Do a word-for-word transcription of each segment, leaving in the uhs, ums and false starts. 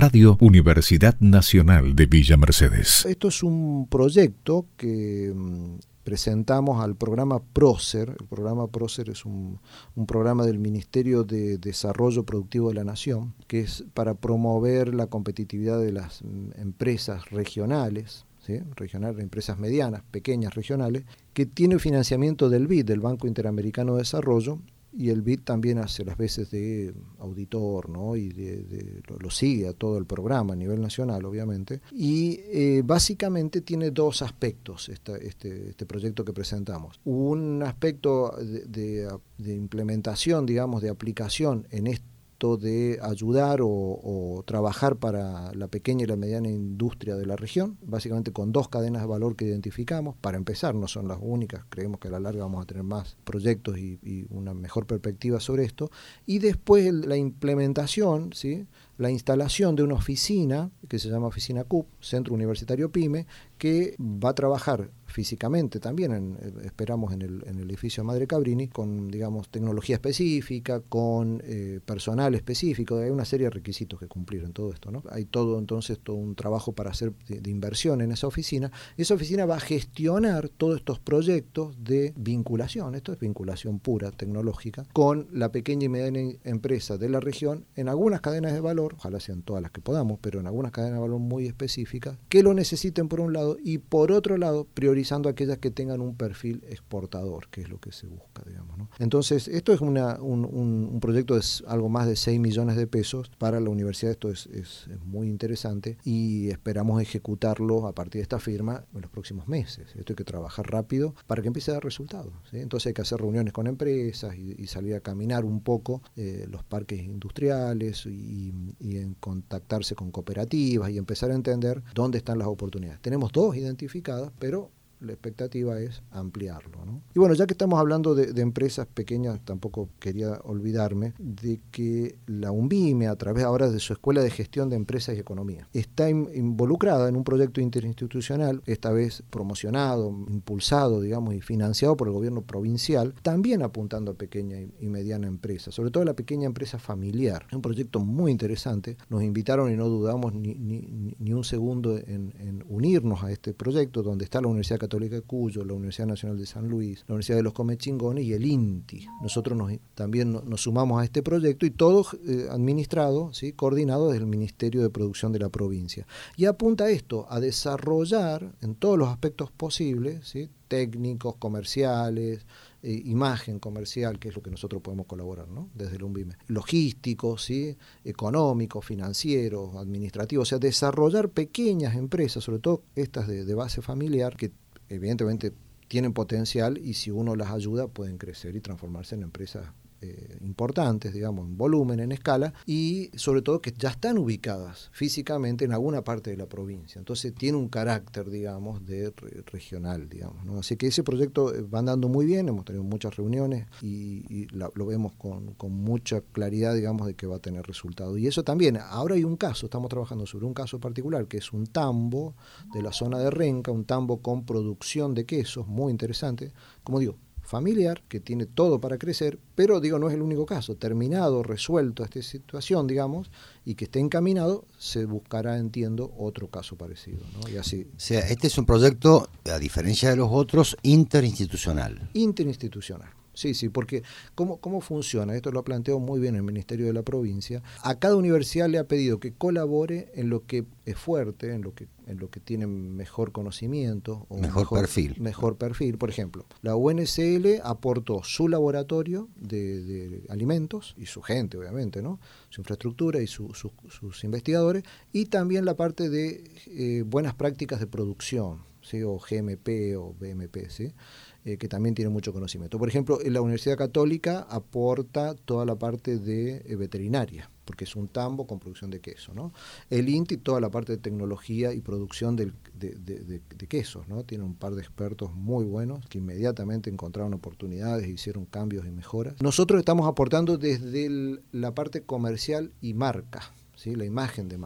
Radio Universidad Nacional de Villa Mercedes. Esto es un proyecto que um, presentamos al programa PROCER. El programa PROCER es un, un programa del Ministerio de Desarrollo Productivo de la Nación, que es para promover la competitividad de las um, empresas regionales, ¿sí? Regionales, empresas medianas, pequeñas regionales, que tiene financiamiento del B I D, del Banco Interamericano de Desarrollo, y el B I D también hace las veces de auditor, ¿no? Y de, de, lo, lo sigue a todo el programa a nivel nacional, obviamente. Y eh, básicamente tiene dos aspectos esta, este, este proyecto que presentamos. Un aspecto de, de, de implementación, digamos, de aplicación en este de ayudar o, o trabajar para la pequeña y la mediana industria de la región, básicamente con dos cadenas de valor que identificamos. Para empezar, no son las únicas, creemos que a la larga vamos a tener más proyectos y, y una mejor perspectiva sobre esto. Y después la implementación, ¿sí? La instalación de una oficina que se llama Oficina C U P, Centro Universitario PYME, que va a trabajar físicamente también, en, esperamos en el, en el edificio Madre Cabrini, con, digamos, tecnología específica, con eh, personal específico. Hay una serie de requisitos que cumplir en todo esto, ¿no? Hay todo, entonces, todo un trabajo para hacer de, de inversión en esa oficina. Esa oficina va a gestionar todos estos proyectos de vinculación, esto es vinculación pura, tecnológica, con la pequeña y mediana empresa de la región, en algunas cadenas de valor, ojalá sean todas las que podamos, pero en algunas cadenas de valor muy específicas, que lo necesiten por un lado, y por otro lado, priorizando aquellas que tengan un perfil exportador, que es lo que se busca, digamos, ¿no? Entonces, esto es una, un, un, un proyecto de algo más de seis millones de pesos para la universidad. Esto es, es, es muy interesante y esperamos ejecutarlo a partir de esta firma en los próximos meses. Esto hay que trabajar rápido para que empiece a dar resultados, ¿sí? Entonces hay que hacer reuniones con empresas y, y salir a caminar un poco eh, los parques industriales y, y en contactarse con cooperativas y empezar a entender dónde están las oportunidades. Tenemos dos identificadas, pero la expectativa es ampliarlo, ¿no? Y bueno, ya que estamos hablando de, de empresas pequeñas, tampoco quería olvidarme de que la UNVIME, a través ahora de su Escuela de Gestión de Empresas y Economía, está in, involucrada en un proyecto interinstitucional, esta vez promocionado, impulsado, digamos, y financiado por el gobierno provincial, también apuntando a pequeña y, y mediana empresa, sobre todo a la pequeña empresa familiar. Es un proyecto muy interesante. Nos invitaron y no dudamos ni, ni, ni un segundo en, en unirnos a este proyecto, donde está la Universidad Católica Católica de Cuyo, la Universidad Nacional de San Luis, la Universidad de los Comechingones y el INTI. Nosotros nos, también nos sumamos a este proyecto y todo eh, administrado, ¿sí? Coordinado desde el Ministerio de Producción de la provincia. Y apunta a esto, a desarrollar en todos los aspectos posibles, ¿sí? Técnicos, comerciales, eh, imagen comercial, que es lo que nosotros podemos colaborar, ¿no? Desde el UNVIME. Logísticos, ¿sí? Económicos, financieros, administrativos, o sea, desarrollar pequeñas empresas, sobre todo estas de, de base familiar, que evidentemente tienen potencial y si uno las ayuda pueden crecer y transformarse en empresas eh, importantes, digamos, en volumen, en escala, y sobre todo que ya están ubicadas físicamente en alguna parte de la provincia. Entonces tiene un carácter, digamos, de re- regional, digamos, ¿no? Así que ese proyecto va andando muy bien, hemos tenido muchas reuniones y, y la, lo vemos con, con mucha claridad, digamos, de que va a tener resultados. Y eso también, ahora hay un caso, estamos trabajando sobre un caso particular, que es un tambo de la zona de Renca, un tambo con producción de quesos, muy interesante, como digo, familiar, que tiene todo para crecer, pero digo, no es el único caso. Terminado, resuelto esta situación, digamos, y que esté encaminado, se buscará, entiendo, otro caso parecido, ¿no? Y así. O sea, este es un proyecto, a diferencia de los otros, interinstitucional. Interinstitucional. Sí, sí, porque ¿cómo, cómo funciona? Esto lo ha planteado muy bien el Ministerio de la Provincia. A cada universidad le ha pedido que colabore en lo que es fuerte, en lo que en lo que tiene mejor conocimiento o mejor, mejor perfil. Mejor perfil. Por ejemplo, la U N C L aportó su laboratorio de, de alimentos y su gente, obviamente, ¿no? Su infraestructura y su, su, sus investigadores, y también la parte de eh, buenas prácticas de producción, ¿sí? O G M P o B M P, ¿sí? Eh, que también tiene mucho conocimiento. Por ejemplo, la Universidad Católica aporta toda la parte de eh, veterinaria, porque es un tambo con producción de queso, ¿no? El INTI toda la parte de tecnología y producción del, de, de, de, de quesos, ¿no? Tiene un par de expertos muy buenos que inmediatamente encontraron oportunidades e hicieron cambios y mejoras. Nosotros estamos aportando desde el, la parte comercial y marca, ¿sí? La imagen de marca.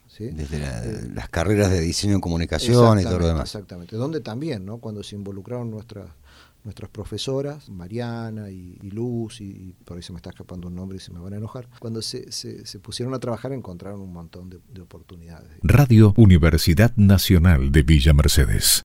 ¿sí? Desde la, eh, las carreras de diseño en comunicación y todo lo demás. Exactamente, donde también, ¿no? Cuando se involucraron nuestras nuestras profesoras, Mariana y, y Luz, y, y por ahí se me está escapando un nombre y se me van a enojar, cuando se, se, se pusieron a trabajar encontraron un montón de, de oportunidades. Radio Universidad Nacional de Villa Mercedes.